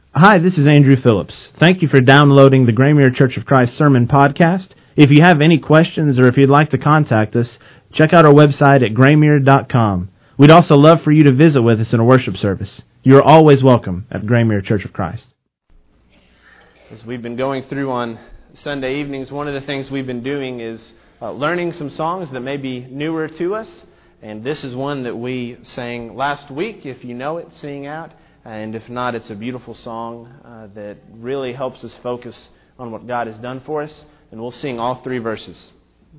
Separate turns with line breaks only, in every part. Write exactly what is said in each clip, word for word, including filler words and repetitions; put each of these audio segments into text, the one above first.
Hi, this is Andrew Phillips. Thank you for downloading the Graymere Church of Christ Sermon Podcast. If you have any questions or if you'd like to contact us, check out our website at graymere dot com. We'd also love for you to visit with us in a worship service. You're always welcome at Graymere Church of Christ.
As we've been going through on Sunday evenings, one of the things we've been doing is uh, learning some songs that may be newer to us. And this is one that we sang last week. If you know it, sing out. And if not, it's a beautiful song uh, that really helps us focus on what God has done for us. And we'll sing all three verses.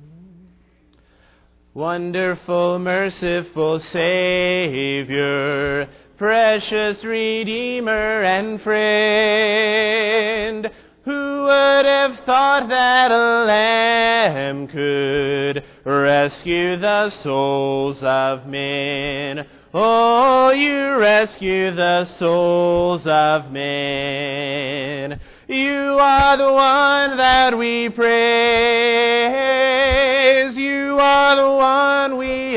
Wonderful, merciful Savior, precious Redeemer and friend, who would have thought that a lamb could rescue the souls of men? Oh, you rescue the souls of men. You are the one that we praise. You are the one we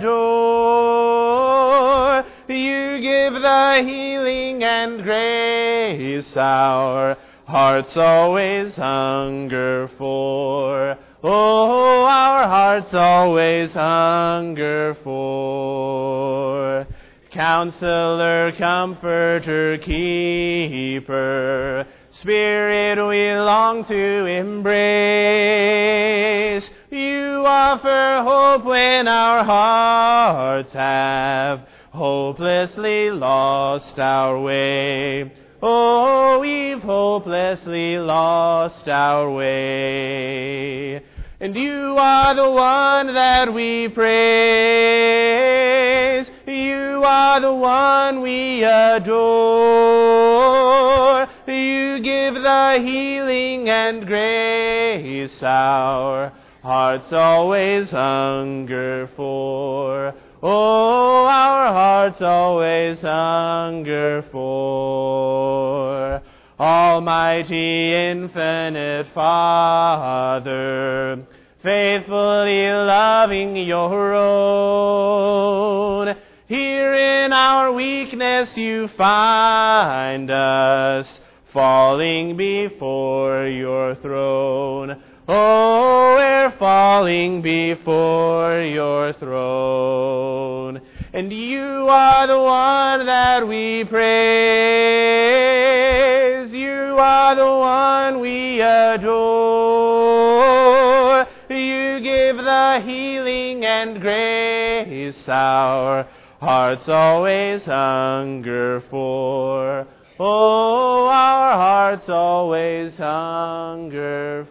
adore. You give the healing and grace our hearts always hunger for. Oh, our hearts always hunger for. Counselor, Comforter, Keeper, Spirit we long to embrace. You offer hope when our hearts have hopelessly lost our way. Oh, we've hopelessly lost our way. And you are the one that we praise. You are the one we adore. You give the healing and grace our hearts always hunger for. Oh, our hearts always hunger for. Almighty, infinite Father, faithfully loving your own, here in our weakness you find us, falling before your throne. Oh, we're falling before your throne. And you are the one that we praise. You are the one we adore. You give the healing and grace our hearts always hunger for. Oh, our hearts always hunger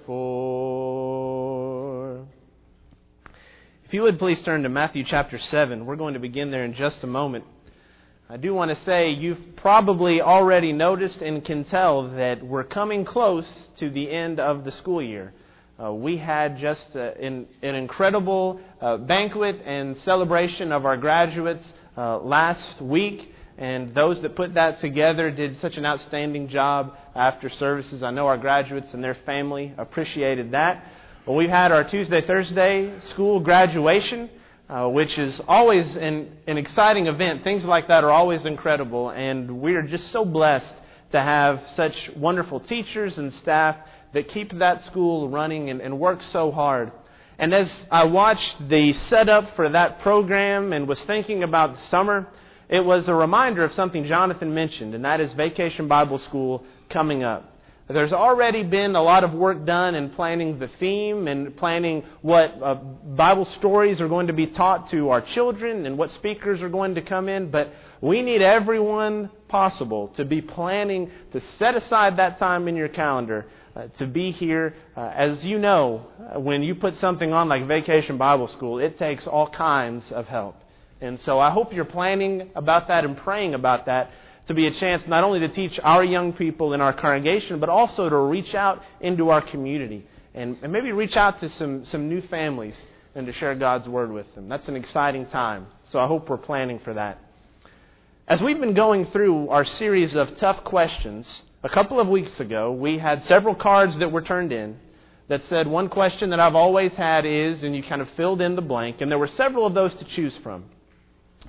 for. If you would please turn to Matthew chapter seven. We're going to begin there in just a moment. I do want to say you've probably already noticed and can tell that we're coming close to the end of the school year. Uh, we had just uh, an, an incredible uh, banquet and celebration of our graduates uh, last week. And those that put that together did such an outstanding job after services. I know our graduates and their family appreciated that. Well, we've had our Tuesday, Thursday school graduation, uh, which is always an, an exciting event. Things like that are always incredible. And we are just so blessed to have such wonderful teachers and staff that keep that school running and, and work so hard. And as I watched the setup for that program and was thinking about the summer, it was a reminder of something Jonathan mentioned, and that is Vacation Bible School coming up. There's already been a lot of work done in planning the theme and planning what uh, Bible stories are going to be taught to our children and what speakers are going to come in, but we need everyone possible to be planning to set aside that time in your calendar uh, to be here. Uh, as you know, when you put something on like Vacation Bible School, it takes all kinds of help. And so I hope you're planning about that and praying about that to be a chance not only to teach our young people in our congregation, but also to reach out into our community and, and maybe reach out to some, some new families and to share God's Word with them. That's an exciting time. So I hope we're planning for that. As we've been going through our series of tough questions, a couple of weeks ago, we had several cards that were turned in that said, one question that I've always had is, and you kind of filled in the blank, and there were several of those to choose from.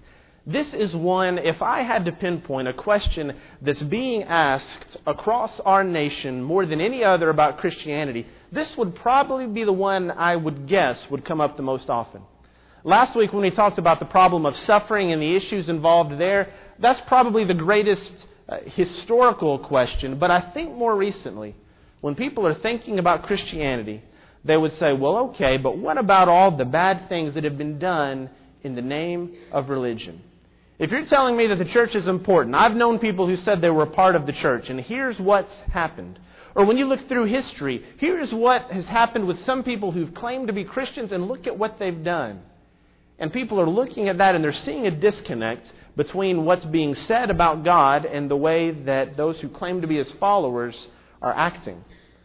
This is one, if I had to pinpoint a question that's being asked across our nation more than any other about Christianity, this would probably be the one I would guess would come up the most often. Last week when we talked about the problem of suffering and the issues involved there, that's probably the greatest uh, historical question. But I think more recently, when people are thinking about Christianity, they would say, well, okay, but what about all the bad things that have been done in the name of religion? If you're telling me that the church is important, I've known people who said they were a part of the church, and here's what's happened. Or when you look through history, here's what has happened with some people who've claimed to be Christians, and look at what they've done. And people are looking at that and they're seeing a disconnect between what's being said about God and the way that those who claim to be His followers are acting.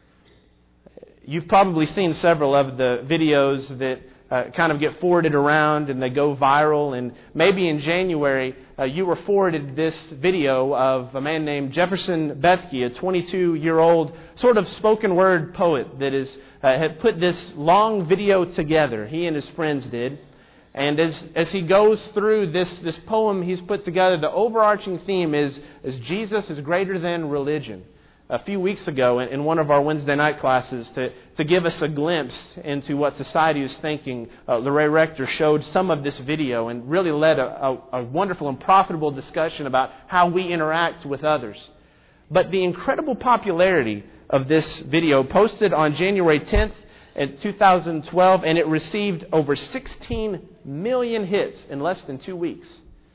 You've probably seen several of the videos that uh, kind of get forwarded around and they go viral. And maybe in January uh, you were forwarded this video of a man named Jefferson Bethke, a twenty-two-year-old sort of spoken word poet that is, uh, had put this long video together. He and his friends did. And as as he goes through this, this poem he's put together, the overarching theme is, is Jesus is greater than religion. A few weeks ago in, in one of our Wednesday night classes, to, to give us a glimpse into what society is thinking, uh, Larry Rector showed some of this video and really led a, a, a wonderful and profitable discussion about how we interact with others. But the incredible popularity of this video, posted on January tenth, in two thousand twelve, and it received over sixteen million hits in less than two weeks.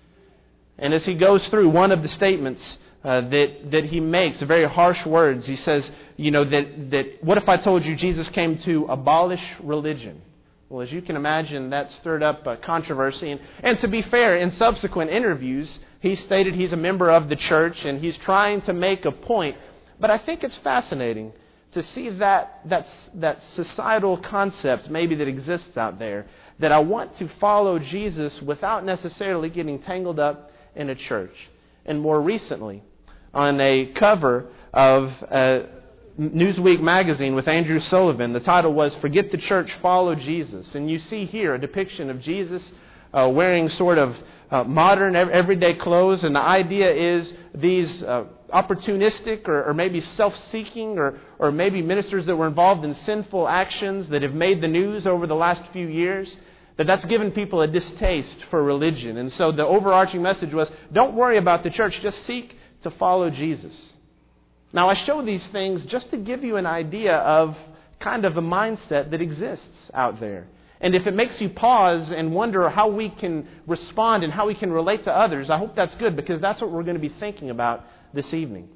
And as he goes through one of the statements uh, that that he makes, very harsh words, he says, you know, that, that what if I told you Jesus came to abolish religion? Well, as you can imagine, that stirred up uh, controversy. And, and to be fair, in subsequent interviews, he stated he's a member of the church and he's trying to make a point. But I think it's fascinating to see that, that, that societal concept maybe that exists out there, that I want to follow Jesus without necessarily getting tangled up in a church. And more recently, on a cover of uh, Newsweek magazine with Andrew Sullivan, the title was "Forget the Church, Follow Jesus." And you see here a depiction of Jesus uh, wearing sort of uh, modern, everyday clothes. And the idea is these uh, opportunistic or, or maybe self-seeking or, or maybe ministers that were involved in sinful actions that have made the news over the last few years, that that's given people a distaste for religion. And so the overarching message was, don't worry about the church, just seek to follow Jesus. Now I show these things just to give you an idea of kind of a mindset that exists out there. And if it makes you pause and wonder how we can respond and how we can relate to others, I hope that's good, because that's what we're going to be thinking about this evening.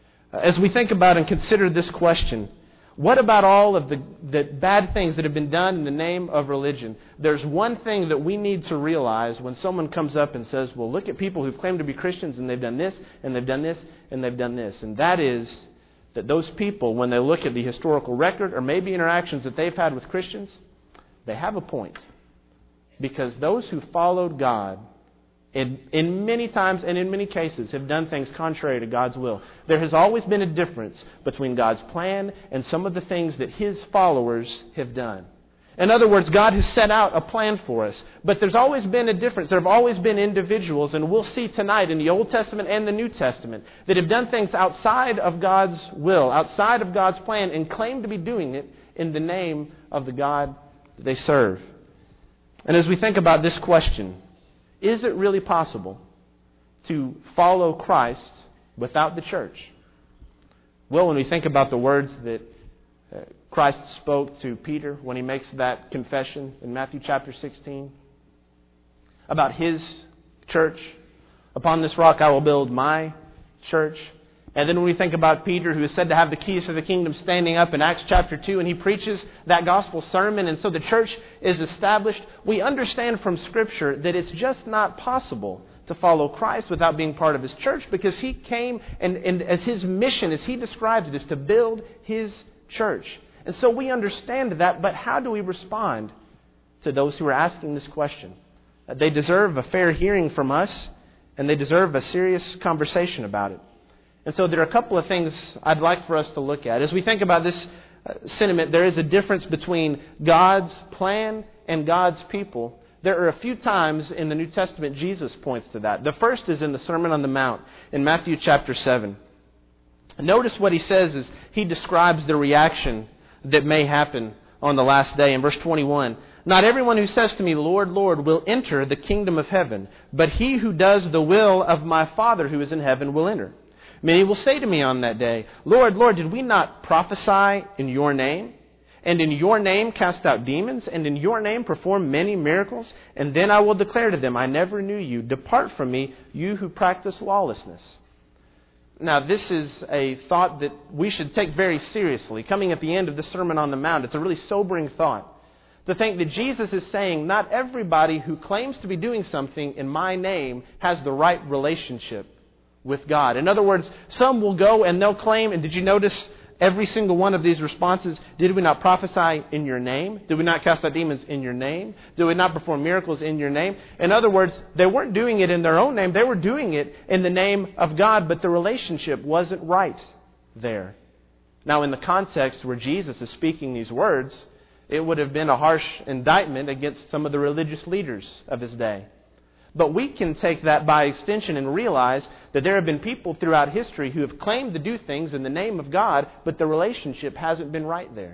As we think about and consider this question, what about all of the, the bad things that have been done in the name of religion? There's one thing that we need to realize when someone comes up and says, well, look at people who've claimed to be Christians and they've done this, and they've done this, and they've done this. And that is that those people, when they look at the historical record or maybe interactions that they've had with Christians, they have a point. Because those who followed God In, in many times and in many cases have done things contrary to God's will. There has always been a difference between God's plan and some of the things that His followers have done. In other words, God has set out a plan for us, but there's always been a difference. There have always been individuals, and we'll see tonight in the Old Testament and the New Testament, that have done things outside of God's will, outside of God's plan, and claim to be doing it in the name of the God that they serve. And as we think about this question, is it really possible to follow Christ without the church? Well, when we think about the words that uh, Christ spoke to Peter when He makes that confession in Matthew chapter sixteen about His church, upon this rock I will build my church. And then when we think about Peter, who is said to have the keys to the kingdom, standing up in Acts chapter two, and he preaches that gospel sermon, and so the church is established, we understand from Scripture that it's just not possible to follow Christ without being part of His church, because He came, and, and as His mission, as He describes it, is to build His church. And so we understand that, but how do we respond to those who are asking this question? They deserve a fair hearing from us, and they deserve a serious conversation about it. And so there are a couple of things I'd like for us to look at. As we think about this uh, sentiment, there is a difference between God's plan and God's people There are a few times in the New Testament Jesus points to that. The first is in the Sermon on the Mount in Matthew chapter seven. Notice what he says as he describes the reaction that may happen on the last day. In verse twenty-one, "Not everyone who says to me, 'Lord, Lord,' will enter the kingdom of heaven, but he who does the will of my Father who is in heaven will enter. Many will say to me on that day, 'Lord, Lord, did we not prophesy in your name? And in your name cast out demons, and in your name perform many miracles? And then I will declare to them, I never knew you. Depart from me, you who practice lawlessness.'" Now, this is a thought that we should take very seriously. Coming at the end of the Sermon on the Mount, it's a really sobering thought. To think that Jesus is saying, not everybody who claims to be doing something in my name has the right relationship with God. In other words, some will go and they'll claim, and did you notice every single one of these responses? Did we not prophesy in your name? Did we not cast out demons in your name? Did we not perform miracles in your name? In other words, they weren't doing it in their own name. They were doing it in the name of God, but the relationship wasn't right there. Now, in the context where Jesus is speaking these words, it would have been a harsh indictment against some of the religious leaders of his day. But we can take that by extension and realize that there have been people throughout history who have claimed to do things in the name of God, but the relationship hasn't been right there.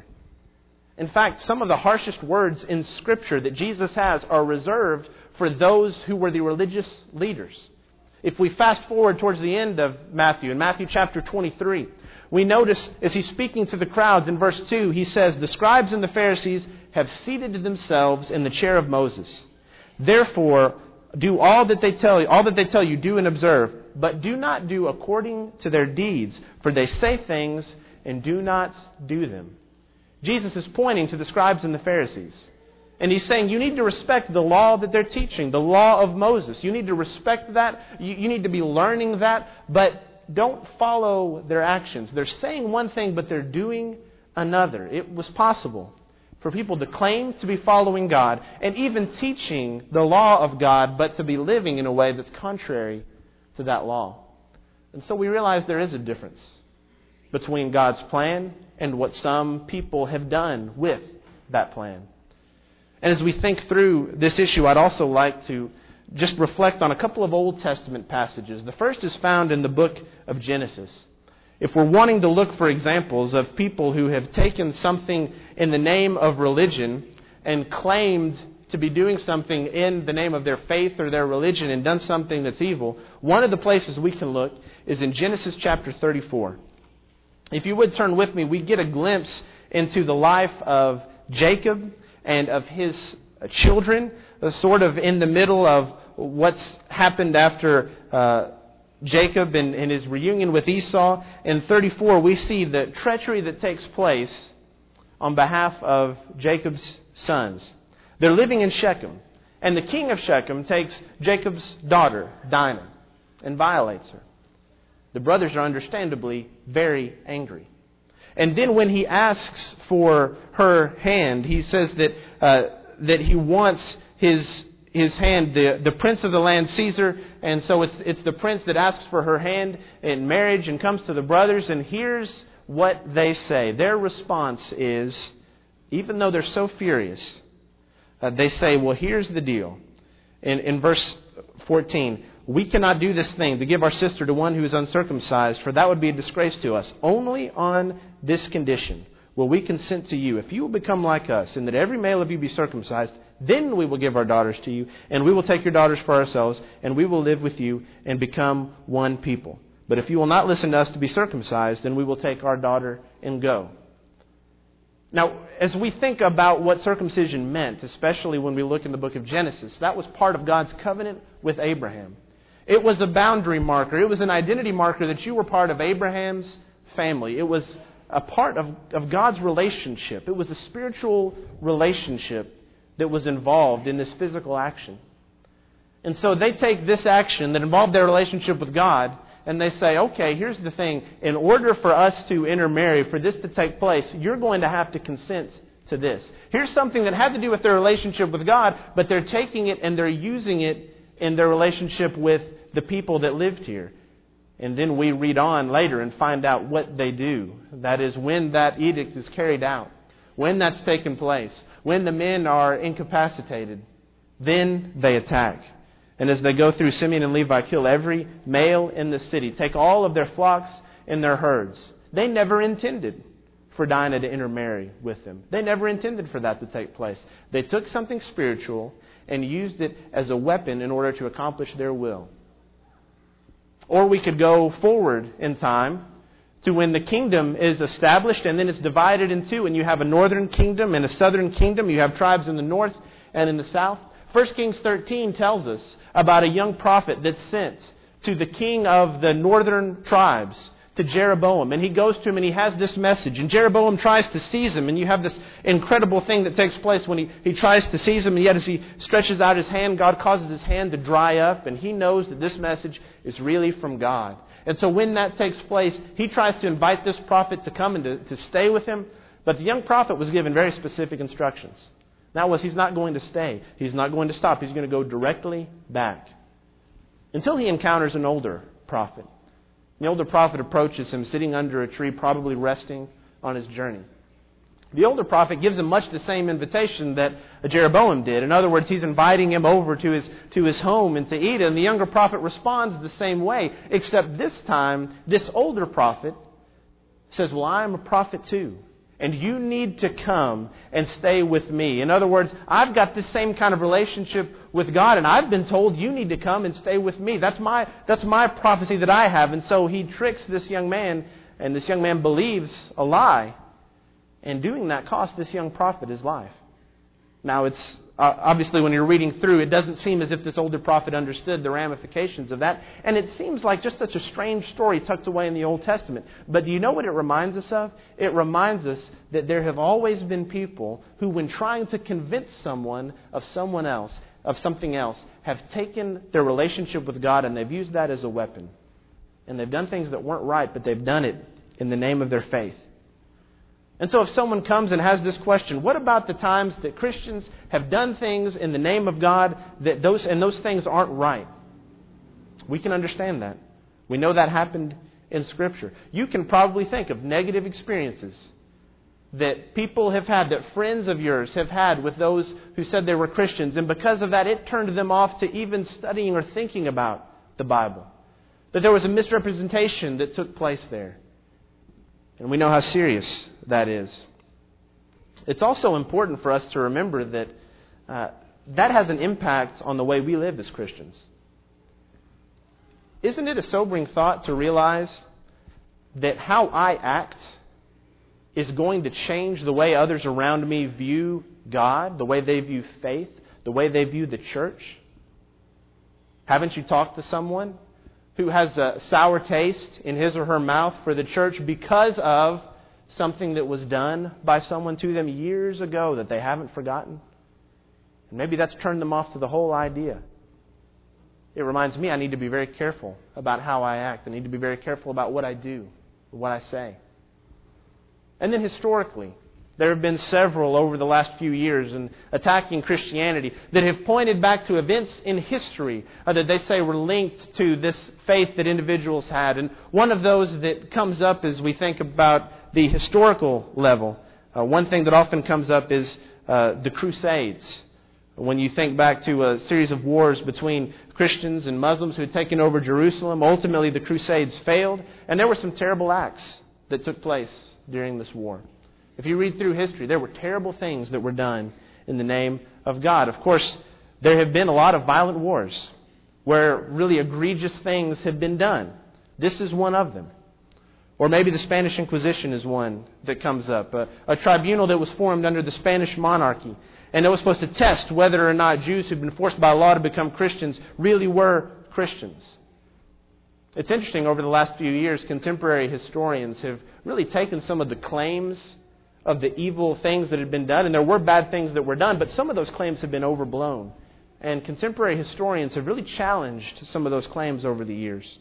In fact, some of the harshest words in Scripture that Jesus has are reserved for those who were the religious leaders. If we fast forward towards the end of Matthew, in Matthew chapter twenty-three, we notice as he's speaking to the crowds in verse two, he says, "The scribes and the Pharisees have seated themselves in the chair of Moses. Therefore, do all that they tell you, all that they tell you, do and observe, but do not do according to their deeds, for they say things and do not do them." Jesus is pointing to the scribes and the Pharisees. And he's saying you need to respect the law that they're teaching, the law of Moses. You need to respect that. You, you need to be learning that, but don't follow their actions. They're saying one thing, but they're doing another. It was possible for people to claim to be following God and even teaching the law of God, but to be living in a way that's contrary to that law. And so we realize there is a difference between God's plan and what some people have done with that plan. And as we think through this issue, I'd also like to just reflect on a couple of Old Testament passages. The first is found in the book of Genesis. If we're wanting to look for examples of people who have taken something in the name of religion and claimed to be doing something in the name of their faith or their religion and done something that's evil, one of the places we can look is in Genesis chapter thirty-four. If you would turn with me, we get a glimpse into the life of Jacob and of his children, sort of in the middle of what's happened after uh, Jacob and, and his reunion with Esau. In thirty-four, we see the treachery that takes place on behalf of Jacob's sons. They're living in Shechem, and the king of Shechem takes Jacob's daughter, Dinah, and violates her. The brothers are understandably very angry. And then when he asks for her hand, he says that uh, that he wants his his hand, the, the prince of the land, Caesar. And so it's it's the prince that asks for her hand in marriage and comes to the brothers. And here's what they say. Their response is, even though they're so furious, uh, they say, well, here's the deal. In, in verse fourteen, "We cannot do this thing to give our sister to one who is uncircumcised, for that would be a disgrace to us. Only on this condition will we consent to you. If you will become like us, and that every male of you be circumcised, then we will give our daughters to you, and we will take your daughters for ourselves, and we will live with you and become one people. But if you will not listen to us to be circumcised, then we will take our daughter and go." Now, as we think about what circumcision meant, especially when we look in the book of Genesis, that was part of God's covenant with Abraham. It was a boundary marker. It was an identity marker that you were part of Abraham's family. It was a part of, of God's relationship. It was a spiritual relationship that was involved in this physical action. And so they take this action that involved their relationship with God, and they say, okay, here's the thing. In order for us to intermarry, for this to take place, you're going to have to consent to this. Here's something that had to do with their relationship with God, but they're taking it and they're using it in their relationship with the people that lived here. And then we read on later and find out what they do. That is, when that edict is carried out, when that's taken place, when the men are incapacitated, Then they attack. And as they go through, Simeon and Levi kill every male in the city, take all of their flocks and their herds. They never intended for Dinah to intermarry with them. They never intended for that to take place. They took something spiritual and used it as a weapon in order to accomplish their will. Or we could go forward in time to when the kingdom is established and then it's divided in two, and you have a northern kingdom and a southern kingdom. You have tribes in the north and in the south. First Kings thirteen tells us about a young prophet that's sent to the king of the northern tribes, to Jeroboam. And he goes to him and he has this message. And Jeroboam tries to seize him. And you have this incredible thing that takes place when he, he tries to seize him. And yet as he stretches out his hand, God causes his hand to dry up. And he knows that this message is really from God. And so when that takes place, he tries to invite this prophet to come and to, to stay with him. But the young prophet was given very specific instructions. That was, he's not going to stay. He's not going to stop. He's going to go directly back until he encounters an older prophet. The older prophet approaches him sitting under a tree, probably resting on his journey. The older prophet gives him much the same invitation that Jeroboam did. In other words, he's inviting him over to his, to his home and to eat. And the younger prophet responds the same way, except this time, this older prophet says, well, I am a prophet too. And you need to come and stay with me. In other words, I've got this same kind of relationship with God, and I've been told you need to come and stay with me. That's my, that's my prophecy that I have. And so he tricks this young man, and this young man believes a lie. And doing that cost this young prophet his life. Now, it's uh, obviously when you're reading through, it doesn't seem as if this older prophet understood the ramifications of that. And it seems like just such a strange story tucked away in the Old Testament. But do you know what it reminds us of? It reminds us that there have always been people who, when trying to convince someone of someone else, of something else, have taken their relationship with God and they've used that as a weapon. And they've done things that weren't right, but they've done it in the name of their faith. And so if someone comes and has this question, what about the times that Christians have done things in the name of God that those and those things aren't right? We can understand that. We know that happened in Scripture. You can probably think of negative experiences that people have had, that friends of yours have had with those who said they were Christians. And because of that, it turned them off to even studying or thinking about the Bible. That there was a misrepresentation that took place there. And we know how serious that is. It's also important for us to remember that uh, that has an impact on the way we live as Christians. Isn't it a sobering thought to realize that how I act is going to change the way others around me view God, the way they view faith, the way they view the church? Haven't you talked to someone who has a sour taste in his or her mouth for the church because of something that was done by someone to them years ago that they haven't forgotten? And maybe that's turned them off to the whole idea. It reminds me I need to be very careful about how I act. I need to be very careful about what I do, what I say. And then historically, there have been several over the last few years in attacking Christianity that have pointed back to events in history uh, that they say were linked to this faith that individuals had. And one of those that comes up as we think about the historical level, uh, one thing that often comes up is uh, the Crusades. When you think back to a series of wars between Christians and Muslims who had taken over Jerusalem, ultimately the Crusades failed, and there were some terrible acts that took place during this war. If you read through history, there were terrible things that were done in the name of God. Of course, there have been a lot of violent wars where really egregious things have been done. This is one of them. Or maybe the Spanish Inquisition is one that comes up. A, a tribunal that was formed under the Spanish monarchy. And it was supposed to test whether or not Jews who'd been forced by law to become Christians really were Christians. It's interesting, over the last few years, contemporary historians have really taken some of the claims of the evil things that had been done, and there were bad things that were done, but some of those claims have been overblown. And contemporary historians have really challenged some of those claims over the years.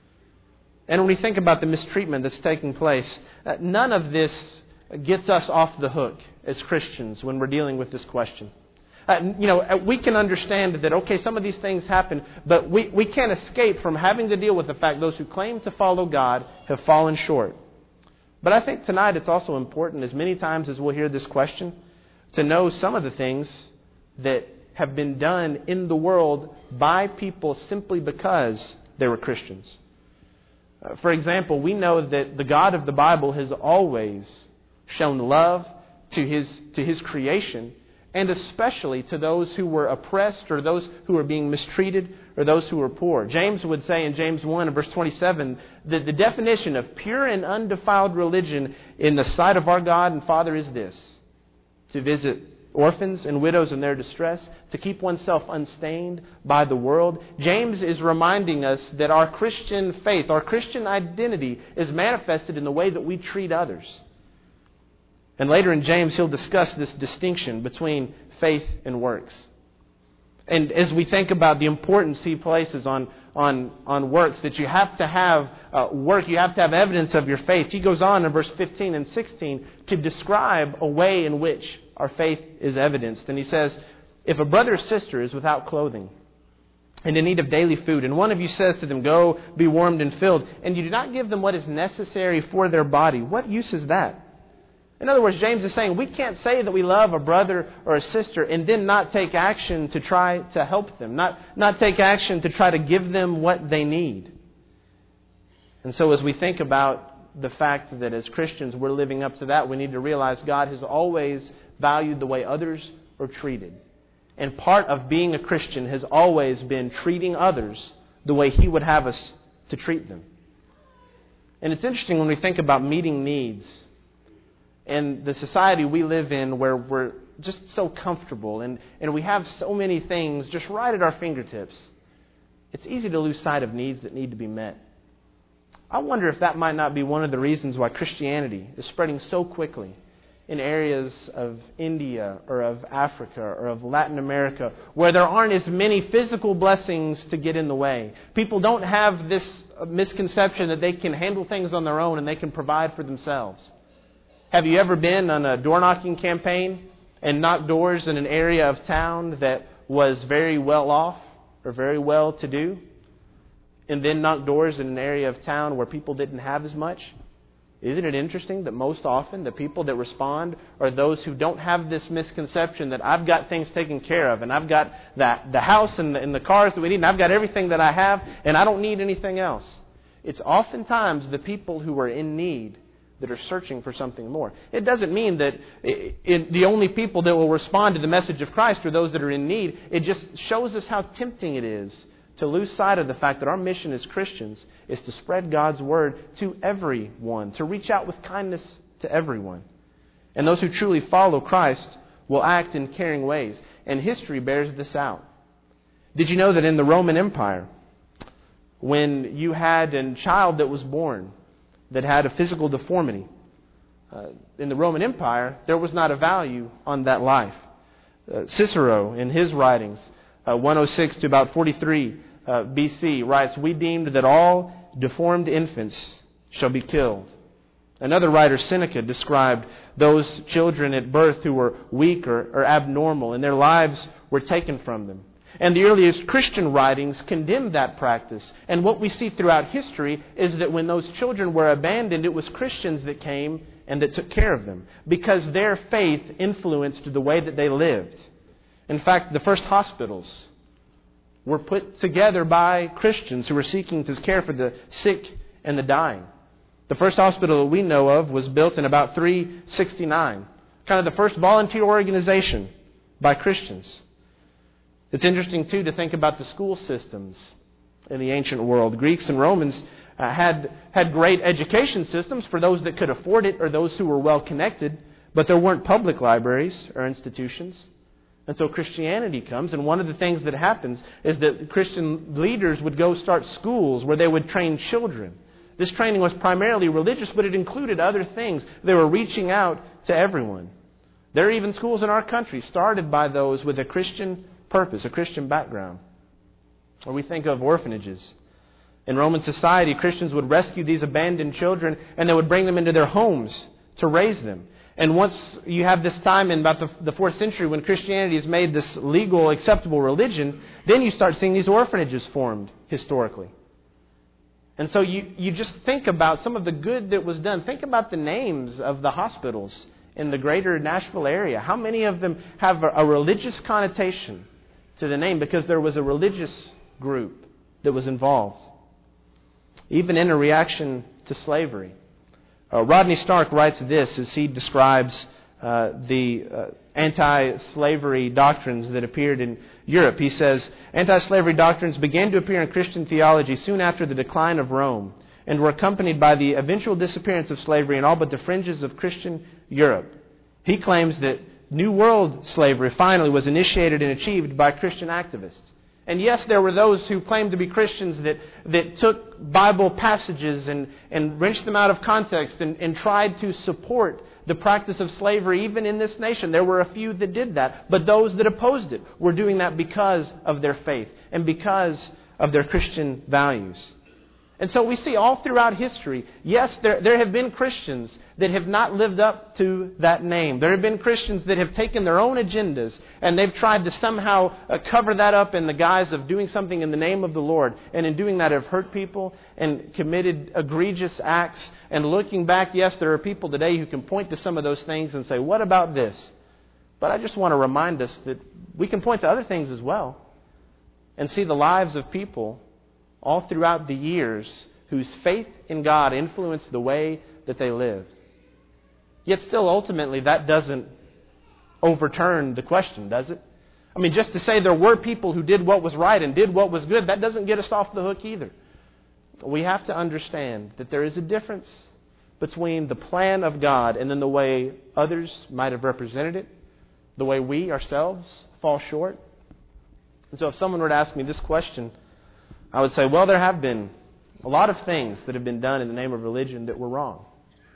And when we think about the mistreatment that's taking place, uh, none of this gets us off the hook as Christians when we're dealing with this question. Uh, you know, we can understand that, okay, some of these things happen, but we, we can't escape from having to deal with the fact those who claim to follow God have fallen short. But I think tonight it's also important, as many times as we'll hear this question, to know some of the things that have been done in the world by people simply because they were Christians. Uh, for example, we know that the God of the Bible has always shown love to His, to His creation, and especially to those who were oppressed or those who were being mistreated or those who were poor. James would say in James one and verse twenty-seven that the definition of pure and undefiled religion in the sight of our God and Father is this: to visit orphans and widows in their distress, to keep oneself unstained by the world. James is reminding us that our Christian faith, our Christian identity is manifested in the way that we treat others. And later in James, he'll discuss this distinction between faith and works. And as we think about the importance he places on, on, on works, that you have to have uh, work, you have to have evidence of your faith, he goes on in verse fifteen and sixteen to describe a way in which our faith is evidenced. And he says, if a brother or sister is without clothing and in need of daily food, and one of you says to them, go be warmed and filled, and you do not give them what is necessary for their body, what use is that? In other words, James is saying we can't say that we love a brother or a sister and then not take action to try to help them, not, not take action to try to give them what they need. And so as we think about the fact that as Christians we're living up to that, we need to realize God has always valued the way others are treated. And part of being a Christian has always been treating others the way He would have us to treat them. And it's interesting when we think about meeting needs. And the society we live in where we're just so comfortable and, and we have so many things just right at our fingertips, it's easy to lose sight of needs that need to be met. I wonder if that might not be one of the reasons why Christianity is spreading so quickly in areas of India or of Africa or of Latin America where there aren't as many physical blessings to get in the way. People don't have this misconception that they can handle things on their own and they can provide for themselves. Have you ever been on a door knocking campaign and knocked doors in an area of town that was very well off or very well to do, and then knocked doors in an area of town where people didn't have as much? Isn't it interesting that most often the people that respond are those who don't have this misconception that I've got things taken care of and I've got that, the house and the, and the cars that we need and I've got everything that I have and I don't need anything else. It's oftentimes the people who are in need that are searching for something more. It doesn't mean that it, it, the only people that will respond to the message of Christ are those that are in need. It just shows us how tempting it is to lose sight of the fact that our mission as Christians is to spread God's Word to everyone, to reach out with kindness to everyone. And those who truly follow Christ will act in caring ways. And history bears this out. Did you know that in the Roman Empire, when you had a child that was born that had a physical deformity, uh, in the Roman Empire, there was not a value on that life. Uh, Cicero, in his writings, uh, one oh six to about forty-three uh, B C, writes, we deemed that all deformed infants shall be killed. Another writer, Seneca, described those children at birth who were weak or, or abnormal, and their lives were taken from them. And the earliest Christian writings condemned that practice. And what we see throughout history is that when those children were abandoned, it was Christians that came and that took care of them, because their faith influenced the way that they lived. In fact, the first hospitals were put together by Christians who were seeking to care for the sick and the dying. The first hospital that we know of was built in about three sixty-nine, kind of the first volunteer organization by Christians. It's interesting, too, to think about the school systems in the ancient world. Greeks and Romans uh, had, had great education systems for those that could afford it or those who were well connected, but there weren't public libraries or institutions. And so Christianity comes, and one of the things that happens is that Christian leaders would go start schools where they would train children. This training was primarily religious, but it included other things. They were reaching out to everyone. There are even schools in our country started by those with a Christian purpose, a Christian background. Or we think of orphanages. In Roman society, Christians would rescue these abandoned children and they would bring them into their homes to raise them. And once you have this time in about the, the fourth century when Christianity is made this legal, acceptable religion, then you start seeing these orphanages formed historically. And so you, you just think about some of the good that was done. Think about the names of the hospitals in the greater Nashville area. How many of them have a, a religious connotation? to the name because there was a religious group that was involved, even in a reaction to slavery. Uh, Rodney Stark writes this as he describes uh, the uh, anti-slavery doctrines that appeared in Europe. He says, anti-slavery doctrines began to appear in Christian theology soon after the decline of Rome and were accompanied by the eventual disappearance of slavery in all but the fringes of Christian Europe. He claims that New World slavery finally was initiated and achieved by Christian activists. And yes, there were those who claimed to be Christians that, that took Bible passages and, and wrenched them out of context and, and tried to support the practice of slavery even in this nation. There were a few that did that. But those that opposed it were doing that because of their faith and because of their Christian values. And so we see all throughout history, yes, there, there have been Christians that have not lived up to that name. There have been Christians that have taken their own agendas and they've tried to somehow uh, cover that up in the guise of doing something in the name of the Lord. And in doing that have hurt people and committed egregious acts. And looking back, yes, there are people today who can point to some of those things and say, what about this? But I just want to remind us that we can point to other things as well and see the lives of people all throughout the years whose faith in God influenced the way that they lived. Yet still, ultimately, that doesn't overturn the question, does it? I mean, just to say there were people who did what was right and did what was good, that doesn't get us off the hook either. We have to understand that there is a difference between the plan of God and then the way others might have represented it, the way we ourselves fall short. And so if someone were to ask me this question, I would say, well, there have been a lot of things that have been done in the name of religion that were wrong.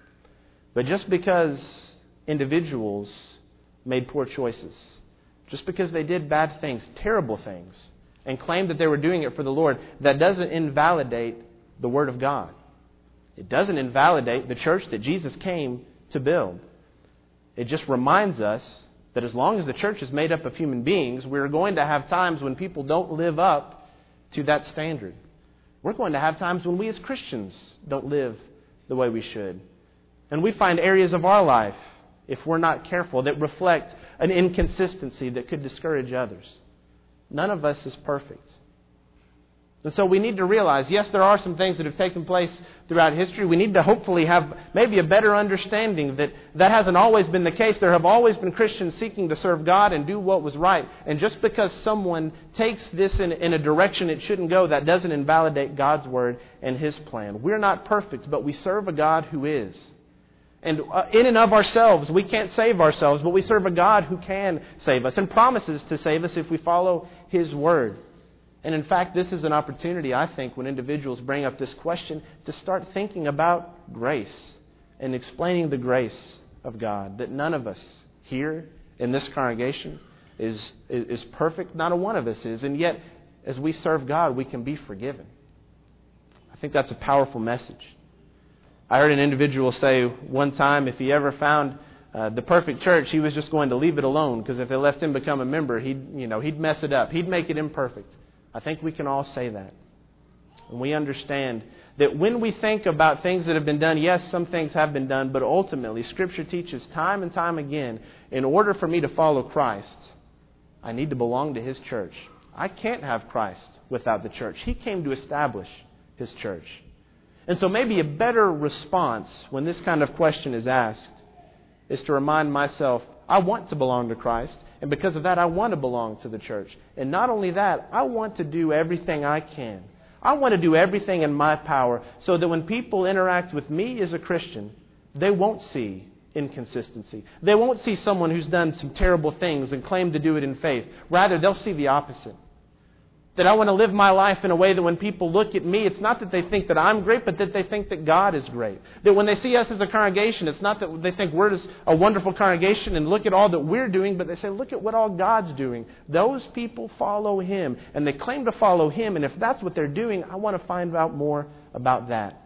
But just because individuals made poor choices, just because they did bad things, terrible things, and claimed that they were doing it for the Lord, that doesn't invalidate the Word of God. It doesn't invalidate the church that Jesus came to build. It just reminds us that as long as the church is made up of human beings, we're going to have times when people don't live up to that standard. We're going to have times when we as Christians don't live the way we should. And we find areas of our life, if we're not careful, that reflect an inconsistency that could discourage others. None of us is perfect. And so we need to realize, yes, there are some things that have taken place throughout history. We need to hopefully have maybe a better understanding that that hasn't always been the case. There have always been Christians seeking to serve God and do what was right. And just because someone takes this in, in a direction it shouldn't go, that doesn't invalidate God's Word and His plan. We're not perfect, but we serve a God who is. And uh, in and of ourselves, we can't save ourselves, but we serve a God who can save us and promises to save us if we follow His Word. And in fact, this is an opportunity, I think, when individuals bring up this question, to start thinking about grace and explaining the grace of God. That none of us here in this congregation is, is perfect. Not a one of us is. And yet, as we serve God, we can be forgiven. I think that's a powerful message. I heard an individual say one time if he ever found uh, the perfect church, he was just going to leave it alone, because if they left him become a member, he'd, you know, he'd mess it up. He'd make it imperfect. I think we can all say that. And we understand that when we think about things that have been done, yes, some things have been done, but ultimately Scripture teaches time and time again, in order for me to follow Christ, I need to belong to His church. I can't have Christ without the church. He came to establish His church. And so maybe a better response when this kind of question is asked is to remind myself, I want to belong to Christ, and because of that, I want to belong to the church. And not only that, I want to do everything I can. I want to do everything in my power so that when people interact with me as a Christian, they won't see inconsistency. They won't see someone who's done some terrible things and claim to do it in faith. Rather, they'll see the opposite. That I want to live my life in a way that when people look at me, it's not that they think that I'm great, but that they think that God is great. That when they see us as a congregation, it's not that they think we're just a wonderful congregation and look at all that we're doing, but they say, look at what all God's doing. Those people follow Him, and they claim to follow Him, and if that's what they're doing, I want to find out more about that.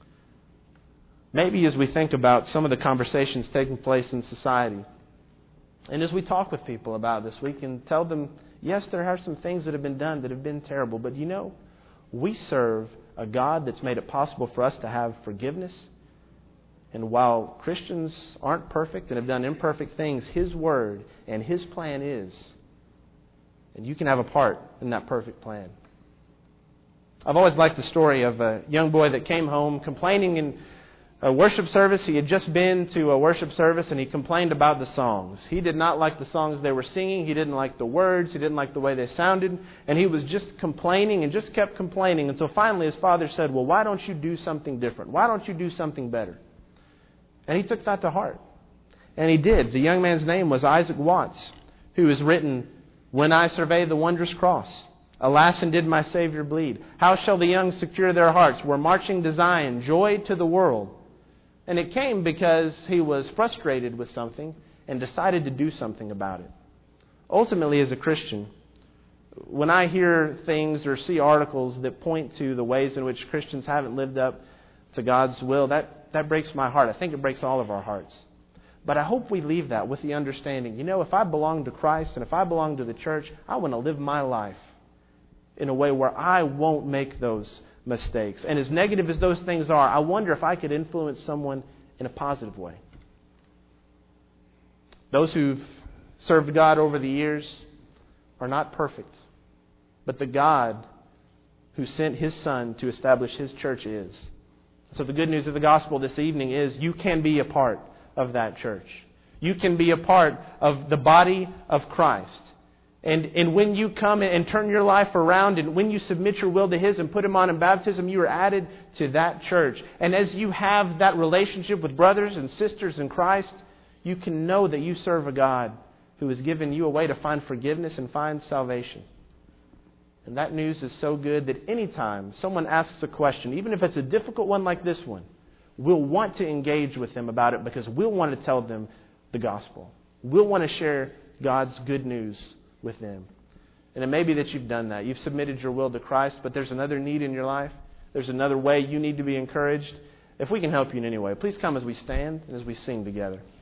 Maybe as we think about some of the conversations taking place in society, and as we talk with people about this, we can tell them, yes, there are some things that have been done that have been terrible, but you know, we serve a God that's made it possible for us to have forgiveness. And while Christians aren't perfect and have done imperfect things, His Word and His plan is, And you can have a part in that perfect plan. I've always liked the story of a young boy that came home complaining in a worship service. He had just been to a worship service and he complained about the songs. He did not like the songs they were singing. He didn't like the words. He didn't like the way they sounded. And he was just complaining and just kept complaining until finally his father said, well, why don't you do something different? Why don't you do something better? And he took that to heart. And he did. The young man's name was Isaac Watts, who has written, When I survey the wondrous cross, alas, and did my Savior bleed? How shall the young secure their hearts? We're marching to Zion, joy to the world. And it came because he was frustrated with something and decided to do something about it. Ultimately, as a Christian, when I hear things or see articles that point to the ways in which Christians haven't lived up to God's will, that, that breaks my heart. I think it breaks all of our hearts. But I hope we leave that with the understanding, you know, if I belong to Christ and if I belong to the church, I want to live my life in a way where I won't make those mistakes. And as negative as those things are, I wonder if I could influence someone in a positive way. Those who've served God over the years are not perfect. But the God who sent His Son to establish His church is. So the good news of the gospel this evening is you can be a part of that church. You can be a part of the body of Christ. And, and when you come and turn your life around and when you submit your will to His and put Him on in baptism, you are added to that church. And as you have that relationship with brothers and sisters in Christ, you can know that you serve a God who has given you a way to find forgiveness and find salvation. And that news is so good that anytime someone asks a question, even if it's a difficult one like this one, we'll want to engage with them about it because we'll want to tell them the gospel. We'll want to share God's good news with them. And it may be that you've done that. You've submitted your will to Christ, but there's another need in your life. There's another way you need to be encouraged. If we can help you in any way, please come as we stand and as we sing together.